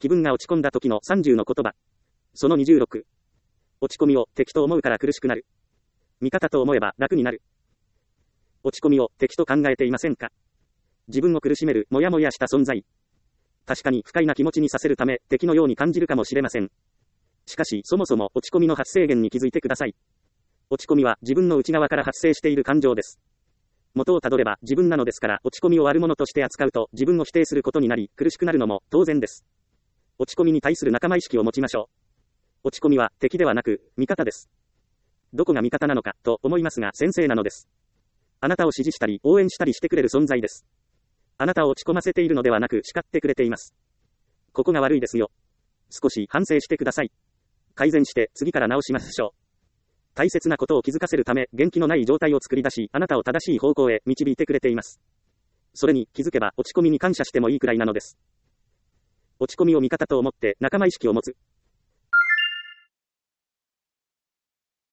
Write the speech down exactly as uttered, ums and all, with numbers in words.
気分が落ち込んだ時のさんじゅうの言葉。そのにじゅうろく。落ち込みを敵と思うから苦しくなる。味方と思えば楽になる。落ち込みを敵と考えていませんか？自分を苦しめるもやもやした存在。確かに不快な気持ちにさせるため敵のように感じるかもしれません。しかしそもそも落ち込みの発生源に気づいてください。落ち込みは自分の内側から発生している感情です。元をたどれば自分なのですから、落ち込みを悪者として扱うと自分を否定することになり苦しくなるのも当然です。落ち込みに対する仲間意識を持ちましょう。落ち込みは敵ではなく味方です。どこが味方なのかと思いますが、先生なのです。あなたを支持したり応援したりしてくれる存在です。あなたを落ち込ませているのではなく叱ってくれています。ここが悪いですよ。少し反省してください。改善して次から直しましょう。大切なことを気づかせるため元気のない状態を作り出し、あなたを正しい方向へ導いてくれています。それに気づけば落ち込みに感謝してもいいくらいなのです。落ち込みを味方と思って仲間意識を持つ。